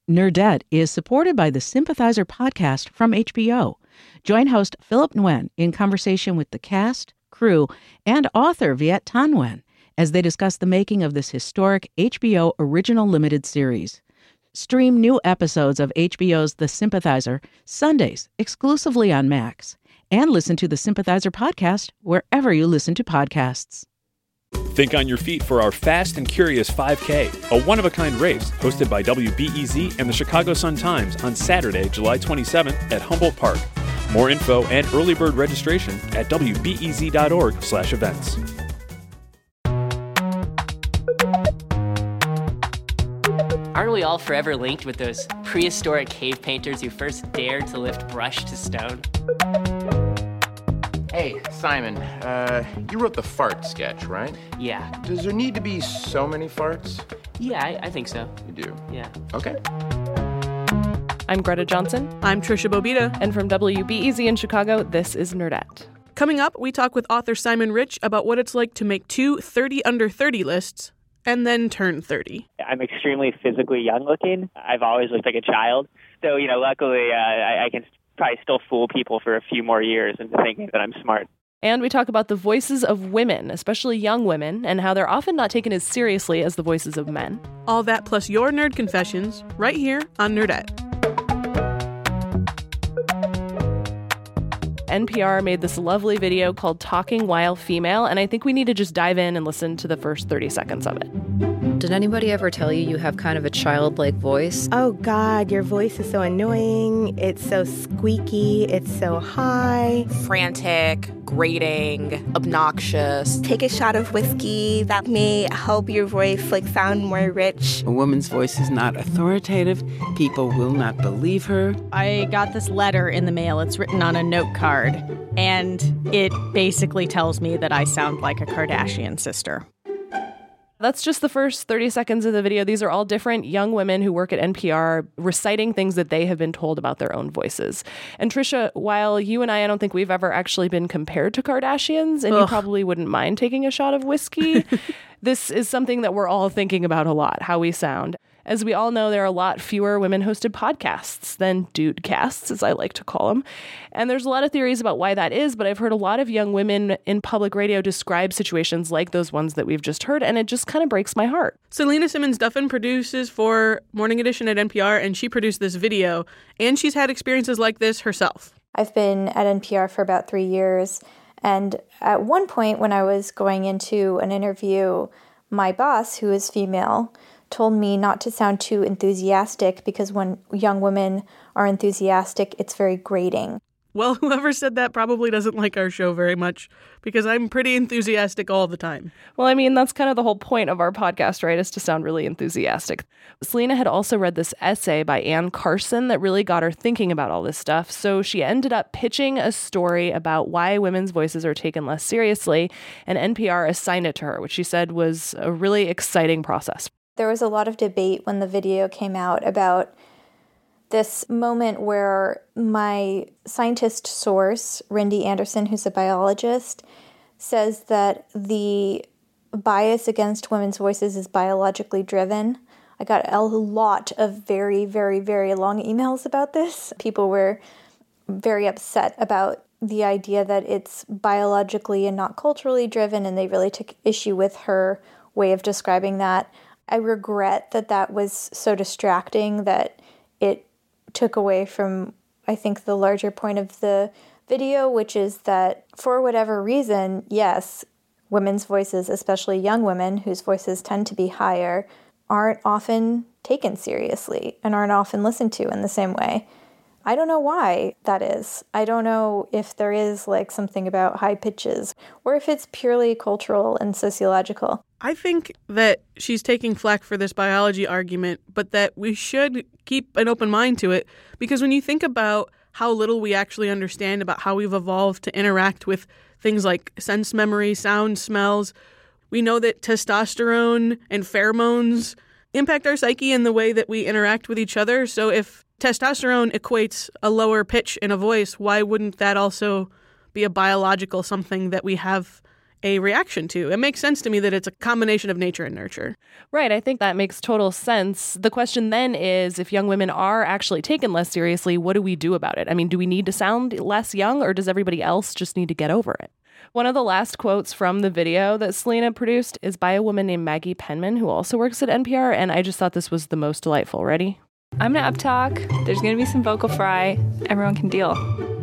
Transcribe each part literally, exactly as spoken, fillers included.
Nerdette is supported by the Sympathizer podcast from H B O. Join host Philip Nguyen in conversation with the cast, crew, and author Viet Thanh Nguyen as they discuss the making of this historic H B O original limited series. Stream new episodes of H B O's The Sympathizer Sundays exclusively on Max, and listen to the Sympathizer podcast wherever you listen to podcasts. Think on your feet for our Fast and Curious five K, a one-of-a-kind race hosted by W B E Z and the Chicago Sun-Times on Saturday, July twenty-seventh at Humboldt Park. More info and early bird registration at W B E Z dot org slash events. Aren't we all forever linked with those prehistoric cave painters who first dared to lift brush to stone? Hey, Simon, uh, you wrote the fart sketch, right? Yeah. Does there need to be so many farts? Yeah, I, I think so. You do? Yeah. Okay. I'm Greta Johnson. I'm Trisha Bobita. And from W B E Z in Chicago, this is Nerdette. Coming up, we talk with author Simon Rich about what it's like to make two thirty under thirty lists and then turn thirty. I'm extremely physically young looking. I've always looked like a child. So, you know, luckily uh, I, I can probably still fool people for a few more years into thinking that I'm smart. And we talk about the voices of women, especially young women, and how they're often not taken as seriously as the voices of men. All that plus your nerd confessions right here on Nerdette. N P R made this lovely video called Talking While Female, and I think we need to just dive in and listen to the first thirty seconds of it. Did anybody ever tell you you have kind of a childlike voice? Oh, God, your voice is so annoying. It's so squeaky. It's so high. Frantic, grating, obnoxious. Take a shot of whiskey. That may help your voice like sound more rich. A woman's voice is not authoritative. People will not believe her. I got this letter in the mail. It's written on a note card, and it basically tells me that I sound like a Kardashian sister. That's just the first thirty seconds of the video. These are all different young women who work at N P R reciting things that they have been told about their own voices. And Trisha, while you and I, I don't think we've ever actually been compared to Kardashians, and Ugh. you probably wouldn't mind taking a shot of whiskey, this is something that we're all thinking about a lot, how we sound. As we all know, there are a lot fewer women-hosted podcasts than dudecasts, as I like to call them. And there's a lot of theories about why that is, but I've heard a lot of young women in public radio describe situations like those ones that we've just heard, and it just kind of breaks my heart. Selena Simmons-Duffin produces for Morning Edition at N P R, and she produced this video, and she's had experiences like this herself. I've been at N P R for about three years, and at one point when I was going into an interview, my boss, who is female, told me not to sound too enthusiastic because when young women are enthusiastic, it's very grating. Well, whoever said that probably doesn't like our show very much because I'm pretty enthusiastic all the time. Well, I mean, that's kind of the whole point of our podcast, right, is to sound really enthusiastic. Selena had also read this essay by Anne Carson that really got her thinking about all this stuff. So she ended up pitching a story about why women's voices are taken less seriously, and N P R assigned it to her, which she said was a really exciting process. There was a lot of debate when the video came out about this moment where my scientist source, Rindy Anderson, who's a biologist, says that the bias against women's voices is biologically driven. I got a lot of very, very, very long emails about this. People were very upset about the idea that it's biologically and not culturally driven, and they really took issue with her way of describing that. I regret that that was so distracting that it took away from, I think, the larger point of the video, which is that for whatever reason, yes, women's voices, especially young women whose voices tend to be higher, aren't often taken seriously and aren't often listened to in the same way. I don't know why that is. I don't know if there is like something about high pitches or if it's purely cultural and sociological. I think that she's taking flack for this biology argument, but that we should keep an open mind to it, because when you think about how little we actually understand about how we've evolved to interact with things like sense memory, sound, smells, we know that testosterone and pheromones impact our psyche in the way that we interact with each other. So if testosterone equates a lower pitch in a voice, why wouldn't that also be a biological something that we have a reaction to. It makes sense to me that it's a combination of nature and nurture. Right. I think that makes total sense. The question then is, if young women are actually taken less seriously, what do we do about it? I mean, do we need to sound less young, or does everybody else just need to get over it? One of the last quotes from the video that Selena produced is by a woman named Maggie Penman, who also works at N P R, and I just thought this was the most delightful. Ready? I'm going to uptalk. There's going to be some vocal fry. Everyone can deal.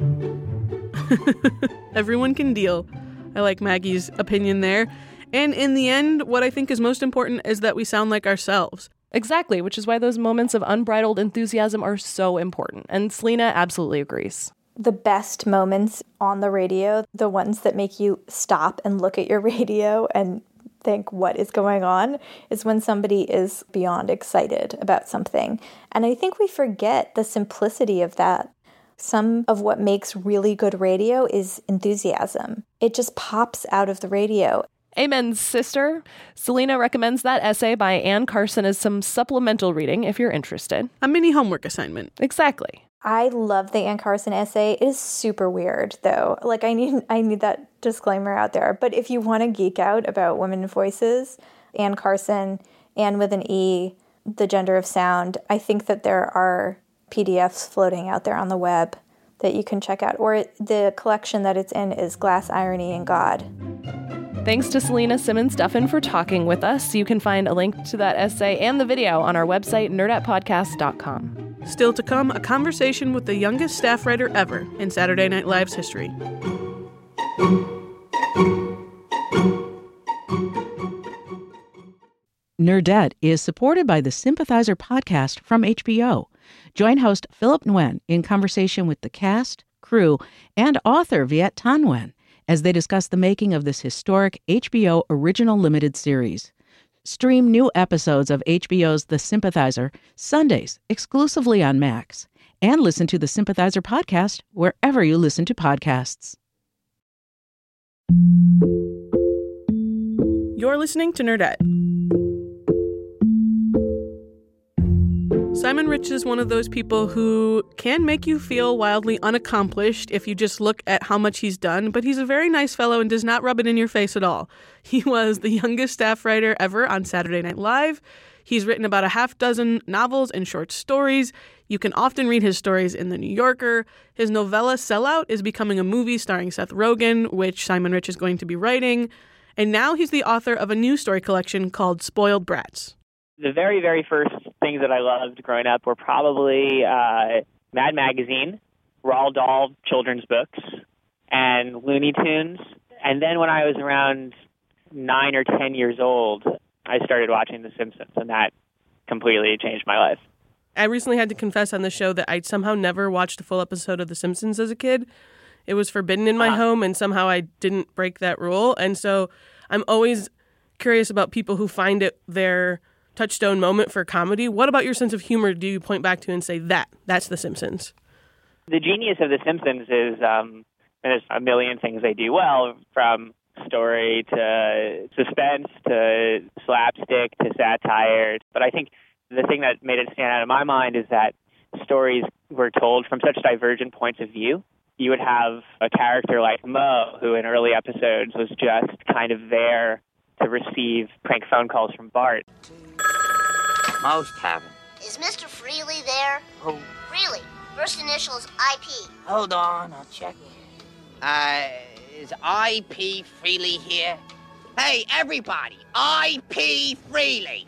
Everyone can deal. I like Maggie's opinion there. And in the end, what I think is most important is that we sound like ourselves. Exactly, which is why those moments of unbridled enthusiasm are so important. And Selena absolutely agrees. The best moments on the radio, the ones that make you stop and look at your radio and think what is going on, is when somebody is beyond excited about something. And I think we forget the simplicity of that. Some of what makes really good radio is enthusiasm. It just pops out of the radio. Amen, sister. Selena recommends that essay by Anne Carson as some supplemental reading if you're interested. A mini homework assignment. Exactly. I love the Anne Carson essay. It is super weird, though. Like, I need I need that disclaimer out there. But if you want to geek out about women voices, Anne Carson, Anne with an E, The Gender of Sound, I think that there are P D Fs floating out there on the web that you can check out. Or the collection that it's in is Glass, Irony, and God. Thanks to Selena Simmons Duffin for talking with us. You can find a link to that essay and the video on our website, nerdette podcast dot com. Still to come, a conversation with the youngest staff writer ever in Saturday Night Live's history. Nerdette is supported by the Sympathizer podcast from H B O. Join host Philip Nguyen in conversation with the cast, crew, and author Viet Thanh Nguyen as they discuss the making of this historic H B O original limited series. Stream new episodes of H B O's The Sympathizer Sundays exclusively on Max, and listen to the Sympathizer podcast wherever you listen to podcasts. You're listening to Nerdette. Simon Rich is one of those people who can make you feel wildly unaccomplished if you just look at how much he's done, but he's a very nice fellow and does not rub it in your face at all. He was the youngest staff writer ever on Saturday Night Live. He's written about a half dozen novels and short stories. You can often read his stories in The New Yorker. His novella Sellout is becoming a movie starring Seth Rogen, which Simon Rich is going to be writing. And now he's the author of a new story collection called Spoiled Brats. The very, very first things that I loved growing up were probably uh, Mad Magazine, Roald Dahl children's books, and Looney Tunes. And then when I was around nine or ten years old, I started watching The Simpsons, and that completely changed my life. I recently had to confess on the show that I somehow never watched a full episode of The Simpsons as a kid. It was forbidden in my uh, home, and somehow I didn't break that rule. And so I'm always curious about people who find it their touchstone moment for comedy. What about your sense of humor do you point back to and say, that, that's The Simpsons? The genius of The Simpsons is, um, and there's a million things they do well, from story to suspense to slapstick to satire. But I think the thing that made it stand out in my mind is that stories were told from such divergent points of view. You would have a character like Mo, who in early episodes was just kind of there to receive prank phone calls from Bart. Most haven't. Is Mister Freely there? Who? Freely. First initial is I P. Hold on, I'll check. Uh, is I P Freely here? Hey, everybody, I P Freely!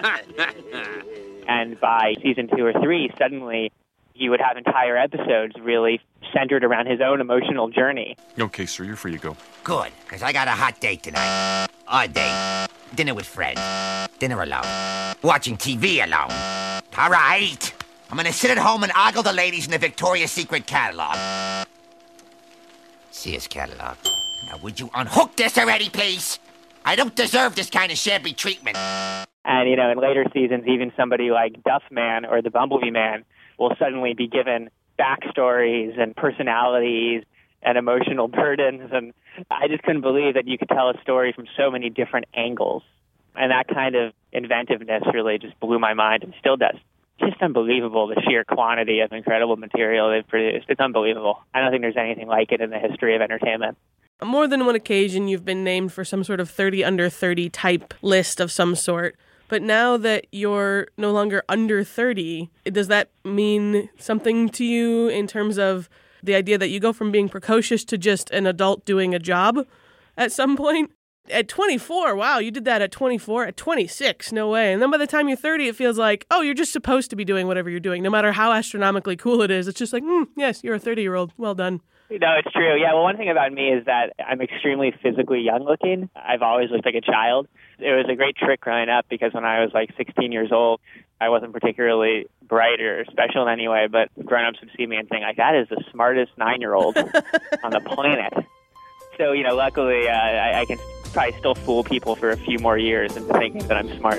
And by season two or three, suddenly you would have entire episodes really centered around his own emotional journey. Okay, sir, you're free to go. Good, because I got a hot date tonight. Odd date. Dinner with friends. Dinner alone. Watching T V alone. All right. I'm going to sit at home and ogle the ladies in the Victoria's Secret catalog. Sears catalog. Now, would you unhook this already, please? I don't deserve this kind of shabby treatment. And, you know, in later seasons, even somebody like Duff Man or the Bumblebee Man will suddenly be given backstories and personalities and emotional burdens. And I just couldn't believe that you could tell a story from so many different angles. And that kind of inventiveness really just blew my mind and still does. Just unbelievable, the sheer quantity of incredible material they've produced. It's unbelievable. I don't think there's anything like it in the history of entertainment. on more than one occasion, you've been named for some sort of thirty under thirty type list of some sort. But now that you're no longer under thirty, does that mean something to you in terms of the idea that you go from being precocious to just an adult doing a job at some point? At twenty-four, wow, you did that at twenty-four. At twenty-six, no way. And then by the time you're thirty, it feels like, oh, you're just supposed to be doing whatever you're doing, no matter how astronomically cool it is. It's just like, mm, yes, you're a thirty-year-old. Well done. No, it's true. Yeah, well, one thing about me is that I'm extremely physically young looking. I've always looked like a child. It was a great trick growing up because when I was like sixteen years old, I wasn't particularly bright or special in any way, but grown-ups would see me and think, like, that is the smartest nine-year-old on the planet. So, you know, luckily, uh, I, I can probably still fool people for a few more years into thinking that I'm smart.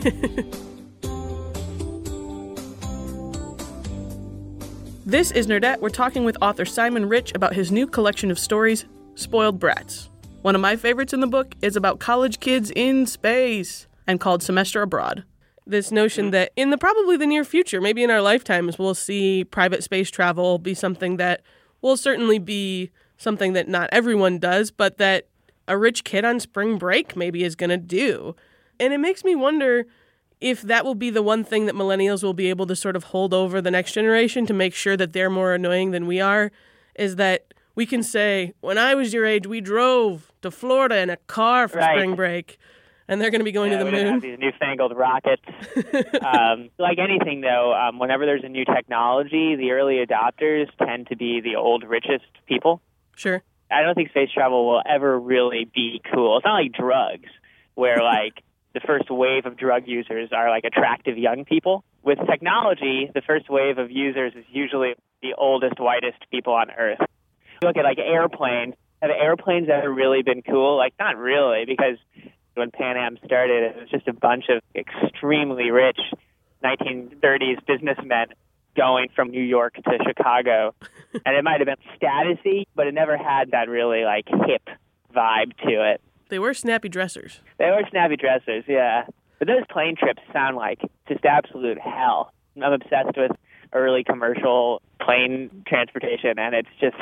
This is Nerdette. We're talking with author Simon Rich about his new collection of stories, Spoiled Brats. One of my favorites in the book is about college kids in space and called Semester Abroad. This notion that in the probably the near future, maybe in our lifetimes, we'll see private space travel be something that will certainly be something that not everyone does, but that a rich kid on spring break maybe is going to do. And it makes me wonder if that will be the one thing that millennials will be able to sort of hold over the next generation to make sure that they're more annoying than we are, is that we can say, when I was your age, we drove to Florida in a car for right. spring break, and they're going to be going yeah, to the we moon. Have these newfangled rockets. um, like anything, though, um, whenever there's a new technology, the early adopters tend to be the old, richest people. Sure. I don't think space travel will ever really be cool. It's not like drugs, where, like, the first wave of drug users are like attractive young people. With technology, the first wave of users is usually the oldest, whitest people on Earth. Look at like airplanes. Have airplanes ever really been cool? Like, not really, because when Pan Am started, it was just a bunch of extremely rich nineteen thirties businessmen going from New York to Chicago. And it might have been statusy, but it never had that really like hip vibe to it. They were snappy dressers. They were snappy dressers, yeah. But those plane trips sound like just absolute hell. I'm obsessed with early commercial plane transportation, and it's just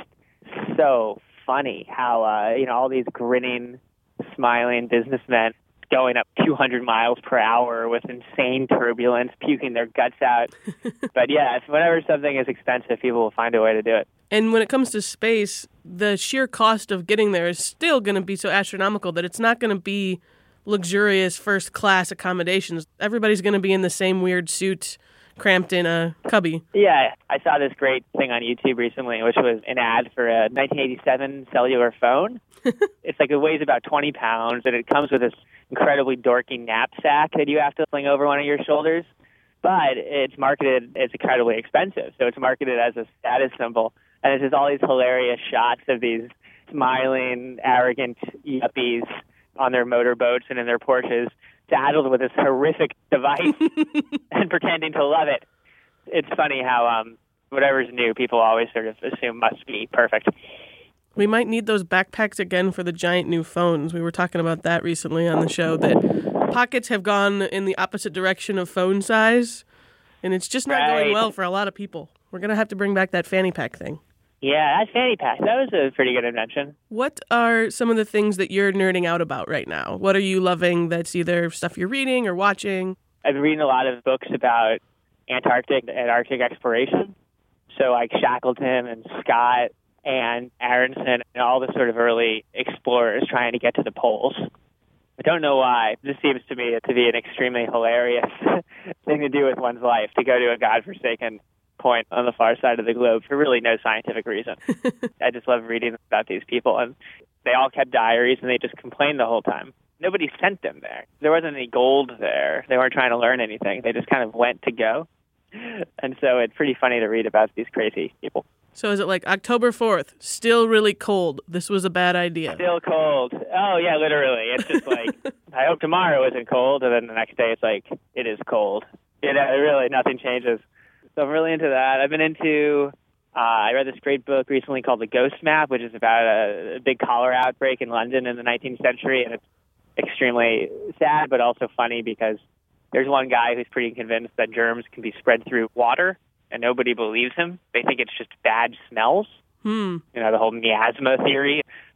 so funny how, uh, you know, all these grinning, smiling businessmen going up two hundred miles per hour with insane turbulence, puking their guts out. But yeah, if whenever something is expensive, people will find a way to do it. And when it comes to space, the sheer cost of getting there is still going to be so astronomical that it's not going to be luxurious first-class accommodations. Everybody's going to be in the same weird suit, cramped in a cubby. Yeah, I saw this great thing on YouTube recently, which was an ad for a nineteen eighty-seven cellular phone. It's like it weighs about twenty pounds, and it comes with this incredibly dorky knapsack that you have to fling over one of your shoulders. But it's marketed as incredibly expensive, so it's marketed as a status symbol. And it's just all these hilarious shots of these smiling, arrogant yuppies on their motorboats and in their Porsches, saddled with this horrific device and pretending to love it. It's funny how um, whatever's new, people always sort of assume must be perfect. We might need those backpacks again for the giant new phones. We were talking about that recently on the show, that pockets have gone in the opposite direction of phone size, and it's just not right. going well for a lot of people. We're going to have to bring back that fanny pack thing. Yeah, that fanny pack, that was a pretty good invention. What are some of the things that you're nerding out about right now? What are you loving that's either stuff you're reading or watching? I've been reading a lot of books about Antarctic and Arctic exploration. So like Shackleton and Scott and Aronson and all the sort of early explorers trying to get to the poles. I don't know why. This seems to me to be an extremely hilarious thing to do with one's life, to go to a godforsaken point on the far side of the globe for really no scientific reason. I just love reading about these people, and they all kept diaries and they just complained the whole time. Nobody sent them there. There wasn't any gold there. They weren't trying to learn anything. They just kind of went to go. And so it's pretty funny to read about these crazy people. So is it like October fourth, still really cold, this was a bad idea? Still cold. Oh, yeah, literally. It's just like, I hope tomorrow isn't cold, and then the next day it's like, it is cold. You know, really, nothing changes. So I'm really into that. I've been into, uh, I read this great book recently called The Ghost Map, which is about a, a big cholera outbreak in London in the nineteenth century, and it's extremely sad but also funny because there's one guy who's pretty convinced that germs can be spread through water, and nobody believes him. They think it's just bad smells. Hmm. You know, the whole miasma theory.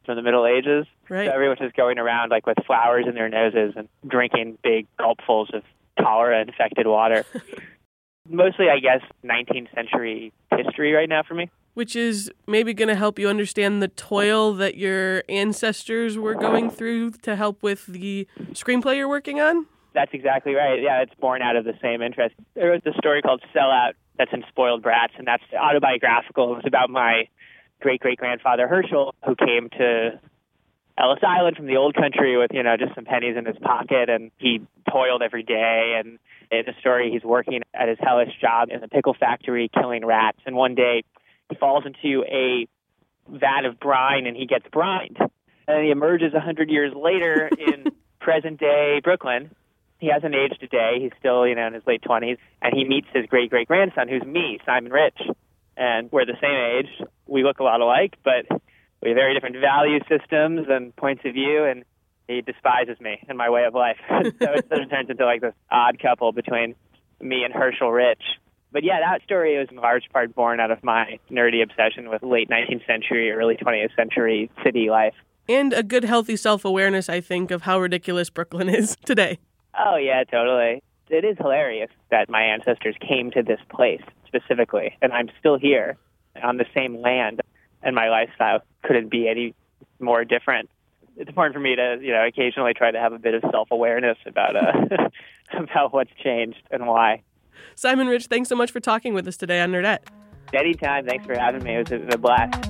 from the Middle Ages. Right. So everyone was going around like with flowers in their noses and drinking big gulpfuls of cholera-infected water. Mostly, I guess, nineteenth century history right now for me. Which is maybe going to help you understand the toil that your ancestors were going through to help with the screenplay you're working on? That's exactly right. Yeah, it's born out of the same interest. There was a story called Sellout that's in Spoiled Brats, and that's autobiographical. It was about my great-great-grandfather Herschel, who came to Ellis Island from the old country with, you know, just some pennies in his pocket, and he toiled every day. And in the story, he's working at his hellish job in the pickle factory killing rats. And one day, he falls into a vat of brine, and he gets brined. And he emerges one hundred years later in present-day Brooklyn. He hasn't aged a day. He's still, you know, in his late twenties. And he meets his great-great-grandson, who's me, Simon Rich. And we're the same age. We look a lot alike, but we have very different value systems and points of view, and he despises me and my way of life. So it sort of turns into like this odd couple between me and Herschel Rich. But yeah, that story was in large part born out of my nerdy obsession with late nineteenth century, early twentieth century city life. And a good, healthy self-awareness, I think, of how ridiculous Brooklyn is today. Oh, yeah, totally. It is hilarious that my ancestors came to this place specifically, and I'm still here on the same land, and my lifestyle couldn't be any more different. It's important for me to, you know, occasionally try to have a bit of self-awareness about uh, about what's changed and why. Simon Rich, thanks so much for talking with us today on Nerdette. Anytime. Thanks for having me. It was a blast.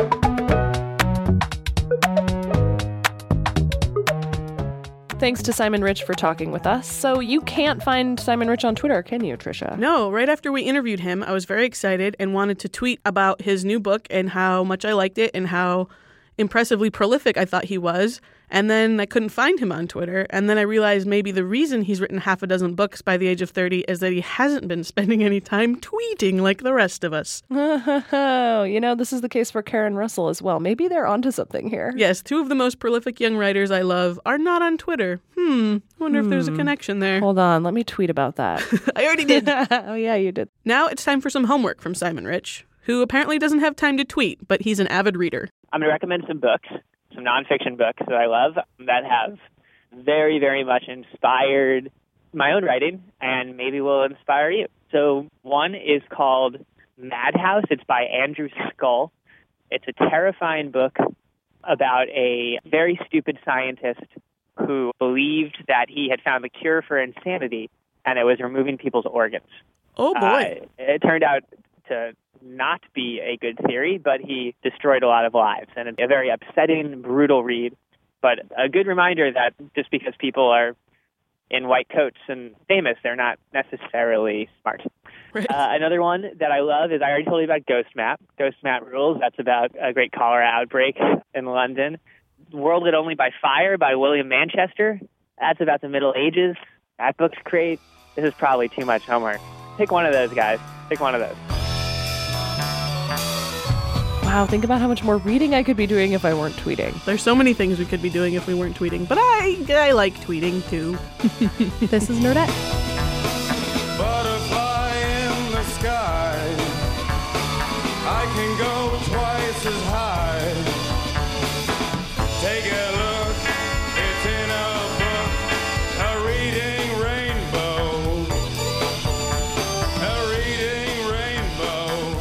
Thanks to Simon Rich for talking with us. So you can't find Simon Rich on Twitter, can you, Trisha? No, right after we interviewed him, I was very excited and wanted to tweet about his new book and how much I liked it and how impressively prolific I thought he was. And then I couldn't find him on Twitter. And then I realized maybe the reason he's written half a dozen books by the age of thirty is that he hasn't been spending any time tweeting like the rest of us. Oh, you know, this is the case for Karen Russell as well. Maybe they're onto something here. Yes, two of the most prolific young writers I love are not on Twitter. Hmm, I wonder hmm. if there's a connection there. Hold on, let me tweet about that. I already did. Oh, yeah, you did. Now it's time for some homework from Simon Rich, who apparently doesn't have time to tweet, but he's an avid reader. I'm going to recommend some books, some nonfiction books that I love that have very, very much inspired my own writing and maybe will inspire you. So one is called Madhouse. It's by Andrew Scull. It's a terrifying book about a very stupid scientist who believed that he had found the cure for insanity, and it was removing people's organs. Oh, boy. Uh, it turned out to not be a good theory, but he destroyed a lot of lives, and a very upsetting, brutal read, but a good reminder that just because people are in white coats and famous, they're not necessarily smart. Right. Uh, another one that I love is I already told you about Ghost Map. Ghost Map Rules. That's about a great cholera outbreak in London. World Lit Only by Fire by William Manchester. That's about the Middle Ages. That book's great. This is probably too much homework. Pick one of those, guys. Pick one of those. Wow, think about how much more reading I could be doing if I weren't tweeting. There's so many things we could be doing if we weren't tweeting, but I I like tweeting too. This is Nerdette. Butterfly in the sky, I can go twice as high. Take a look, it's in a book, a reading rainbow, a reading rainbow.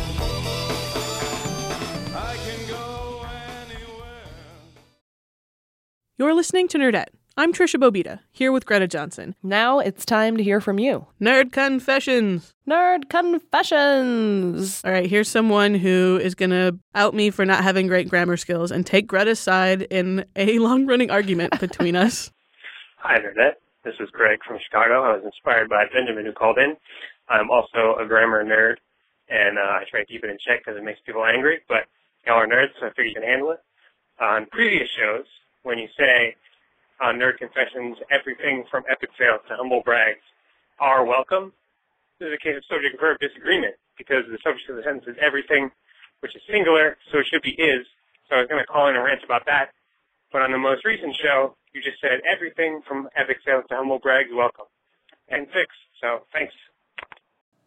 I can go anywhere. You're listening to Nerdette. I'm Trisha Bobita, here with Greta Johnson. Now it's time to hear from you. Nerd Confessions. Nerd Confessions. All right, here's someone who is going to out me for not having great grammar skills and take Greta's side in a long-running argument between us. Hi, Nerdette. This is Greg from Chicago. I was inspired by Benjamin who called in. I'm also a grammar nerd, and uh, I try to keep it in check because it makes people angry, but y'all are nerds, so I figure you can handle it. On previous shows, when you say on Nerd Confessions, everything from epic fails to humble brags are welcome, this is a case of subject and verb disagreement, because the subject of the sentence is everything, which is singular, so it should be is. So I was going to call in and rant about that. But on the most recent show, you just said everything from epic fails to humble brags welcome. And fix. So thanks.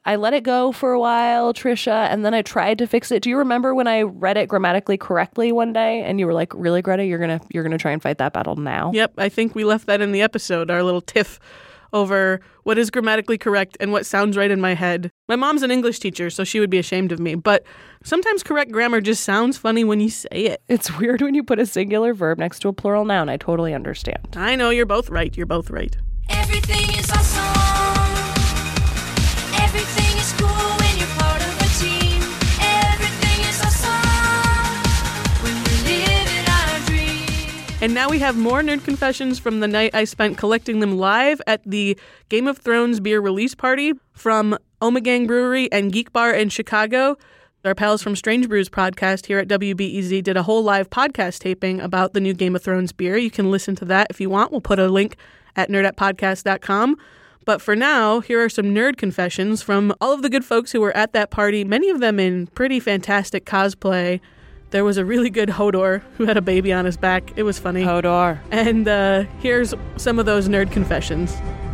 I let it go for a while, Trisha, and then I tried to fix it. Do you remember when I read it grammatically correctly one day and you were like, really, Greta, you're going to you're gonna try and fight that battle now? Yep, I think we left that in the episode, our little tiff over what is grammatically correct and what sounds right in my head. My mom's an English teacher, so she would be ashamed of me, but sometimes correct grammar just sounds funny when you say it. It's weird when you put a singular verb next to a plural noun. I totally understand. I know, you're both right. You're both right. Everything is awesome. Everything is cool when you're part of a team. Everything is awesome when we're living our dreams. And now we have more nerd confessions from the night I spent collecting them live at the Game of Thrones beer release party from Omegang Brewery and Geek Bar in Chicago. Our pals from Strange Brews podcast here at W B E Z did a whole live podcast taping about the new Game of Thrones beer. You can listen to that if you want. We'll put a link at nerd at podcast dot com. But for now, here are some nerd confessions from all of the good folks who were at that party, many of them in pretty fantastic cosplay. There was a really good Hodor who had a baby on his back. It was funny. Hodor. And uh, here's some of those nerd confessions.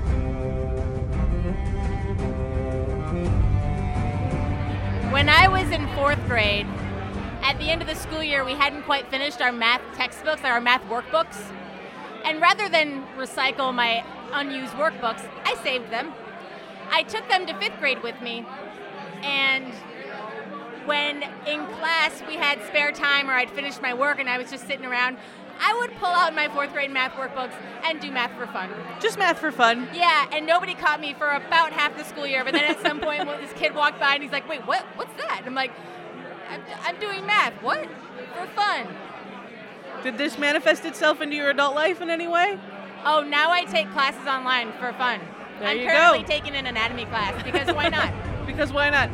When I was in fourth grade, at the end of the school year, we hadn't quite finished our math textbooks, our math workbooks. And rather than recycle my unused workbooks, I saved them. I took them to fifth grade with me. And when in class we had spare time or I'd finished my work and I was just sitting around, I would pull out my fourth grade math workbooks and do math for fun. Just math for fun? Yeah, and nobody caught me for about half the school year. But then at some point, this kid walked by and he's like, wait, what? What's that? And I'm like, I'm, I'm doing math. What? For fun. Did this manifest itself into your adult life in any way? Oh, now I take classes online for fun. There I'm you currently go. taking an anatomy class because why not? Because why not?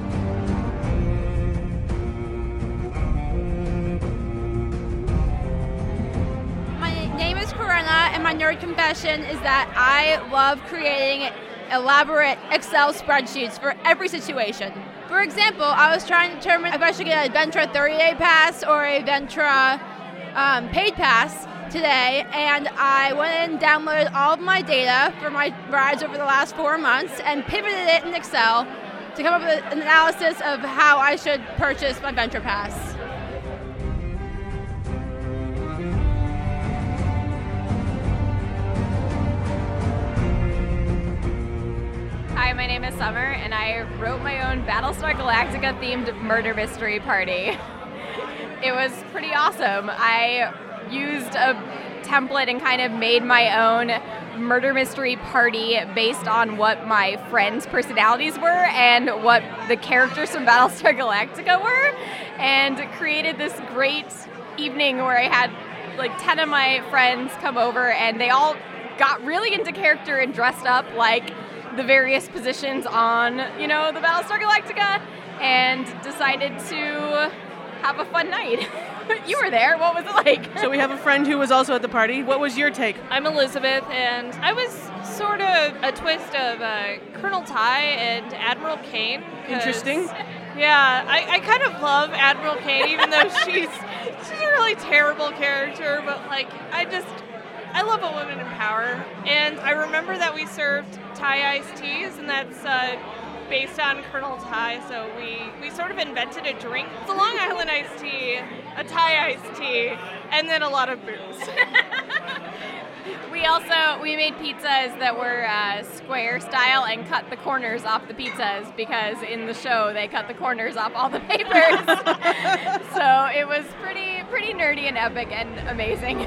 My name is Corinna, and my nerd confession is that I love creating elaborate Excel spreadsheets for every situation. For example, I was trying to determine if I should get a Ventra thirty-day pass or a Ventra um, paid pass today, and I went in and downloaded all of my data for my rides over the last four months and pivoted it in Excel to come up with an analysis of how I should purchase my Ventra pass. Hi, my name is Summer, and I wrote my own Battlestar Galactica themed murder mystery party. It was pretty awesome. I used a template and kind of made my own murder mystery party based on what my friends' personalities were and what the characters from Battlestar Galactica were, and created this great evening where I had like ten of my friends come over, and they all got really into character and dressed up like the various positions on, you know, the Battlestar Galactica, and decided to have a fun night. You were there. What was it like? So we have a friend who was also at the party. What was your take? I'm Elizabeth, and I was sort of a twist of uh, Colonel Ty and Admiral Kane. Interesting. Yeah, I, I kind of love Admiral Kane, even though she's she's a really terrible character, but like I just I love a woman in power. And I remember that we served Thai iced teas, and that's uh, based on Colonel Ty, so we, we sort of invented a drink. It's a Long Island iced tea, a Thai iced tea, and then a lot of booze. We also, we made pizzas that were uh, square style and cut the corners off the pizzas because in the show they cut the corners off all the papers. So it was pretty, pretty nerdy and epic and amazing.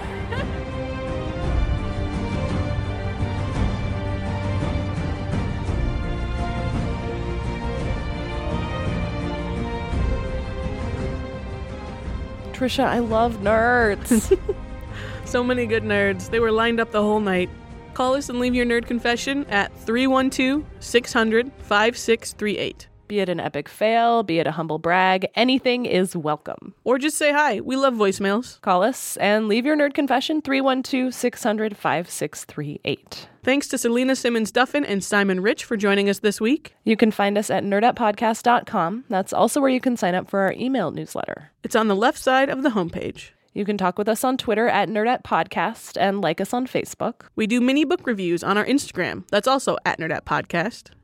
Trisha, I love nerds. So many good nerds. They were lined up the whole night. Call us and leave your nerd confession at three one two, six hundred, five six three eight. Be it an epic fail, be it a humble brag, anything is welcome. Or just say hi. We love voicemails. Call us and leave your nerd confession, three one two, six hundred, five six three eight. Thanks to Selena Simmons-Duffin and Simon Rich for joining us this week. You can find us at nerd at podcast dot com. That's also where you can sign up for our email newsletter. It's on the left side of the homepage. You can talk with us on Twitter at nerdetpodcast and like us on Facebook. We do mini book reviews on our Instagram. That's also at nerdetpodcast.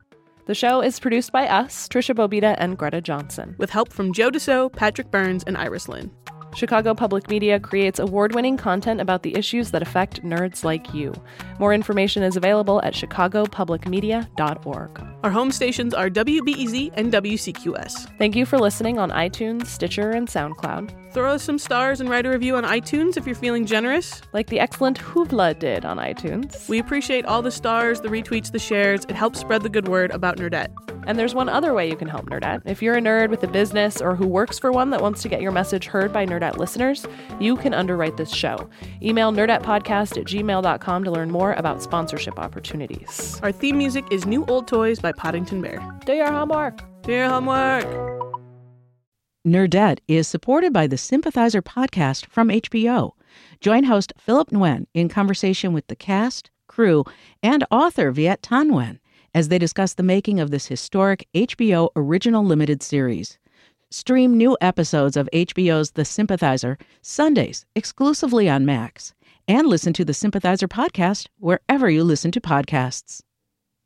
The show is produced by us, Trisha Bobita and Greta Johnson, with help from Joe Deso, Patrick Burns, and Iris Lynn. Chicago Public Media creates award-winning content about the issues that affect nerds like you. More information is available at chicago public media dot org. Our home stations are W B E Z and W C Q S. Thank you for listening on iTunes, Stitcher, and SoundCloud. Throw us some stars and write a review on iTunes if you're feeling generous. Like the excellent Hoovla did on iTunes. We appreciate all the stars, the retweets, the shares. It helps spread the good word about Nerdette. And there's one other way you can help Nerdette. If you're a nerd with a business or who works for one that wants to get your message heard by Nerdette listeners, you can underwrite this show. Email nerdettepodcast at gmail dot com to learn more about sponsorship opportunities. Our theme music is New Old Toys by Poddington Bear. Do your homework. Do your homework. Nerdette is supported by the Sympathizer podcast from H B O. Join host Philip Nguyen in conversation with the cast, crew, and author Viet Thanh Nguyen as they discuss the making of this historic H B O original limited series. Stream new episodes of H B O's The Sympathizer Sundays exclusively on Max, and listen to the Sympathizer podcast wherever you listen to podcasts.